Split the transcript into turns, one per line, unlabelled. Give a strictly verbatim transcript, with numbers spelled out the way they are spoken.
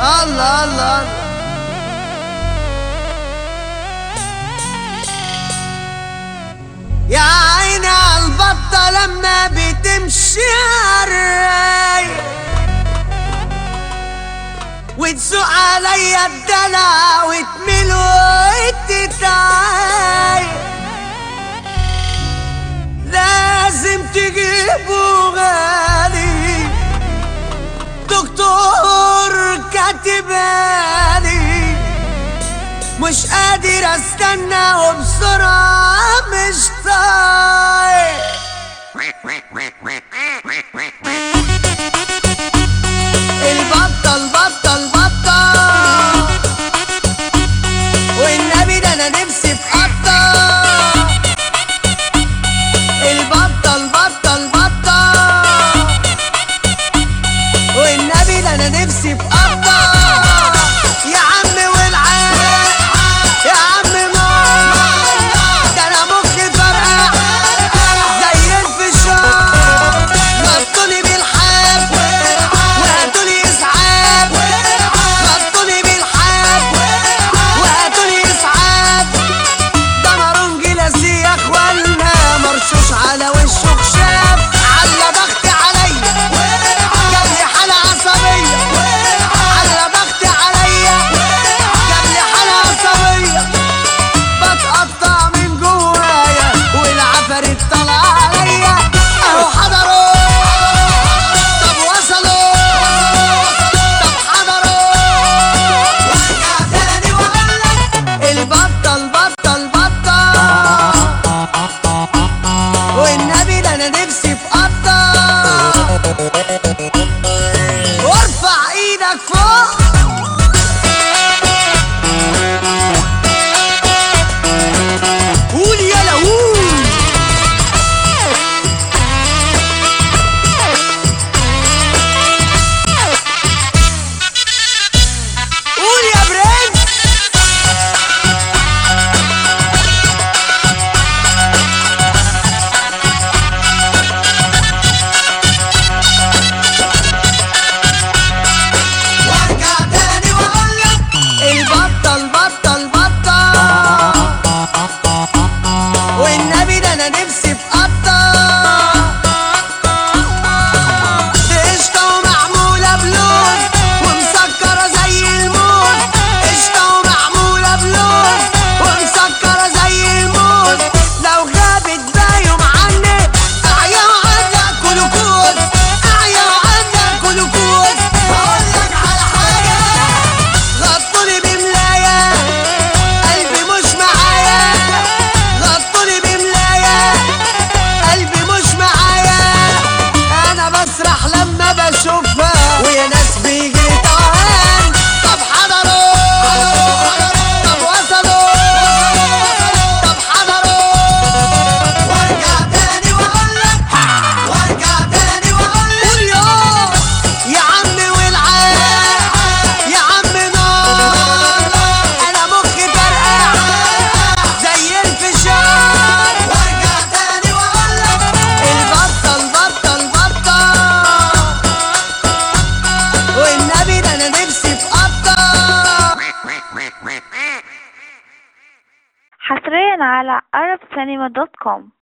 الله الله الله. يا عيني عالبطة لما بتمشي عالرايق وتسوق عليا الدلع وتميل وتتعايق، لازم تجيبه غالي دكتور كاتبالي، مش قادر استنى وبسرعة مش طايق. البطة البطة البطة والنبي ده انا نفسي في قطة. البطة البطة البطة والنبي ده انا نفسي في قطة. يا عم والعين يا عم نار، ده انا مخي فرقع زي الفشار. غطوني بالحب وهاتولي اسعاف، غطوني بالحب وهاتولي اسعاف. ده نارون جلاسي يا اخوانا مرشوش على وشه خشاف، على بختي عليا جابلي حالة عصبية، على بختي عليا جابلي حالة عصبية. بتقطع من جوايا والعفاريت طالعة عليا اهو حضروا. طب وصلوا طب حضروا. وارجع تاني واقولك البطة البطة البطة والنبي ده انا نفسي في قطة. وارفع ايدك فوق قول يلا قول. قول يا برنس. وارجع تاني واقولك البطة البطة البطة والنبي ده انا نفسي في قطة. قشطة ومعمولة بلوز ومسكرة زي الموز، قشطة ومعمولة بلوز ومسكرة زي الموز. لو غابت بايوم عني اعيا وعندك كلوكوز، اعيا وعندك كلوكوز. هقولك على حاجة غطوني بملاية قلبي مش معايا، غطوني بملاية قلبي مش معايا. انا بسرح لما بشوفها ويا ناس بيجي توهان. طب حضروا طب وصلوا طب حضروا. وارجع تاني واقولك وارجع تاني واقولك يوه يا عم والعين يا عم نار، انا مخي فرقع زي الفشار. وارجع تاني واقولك البطة البطة البطة والنبي ده انا نفسي في قطة.
حصريا على arab cinema دوت كوم.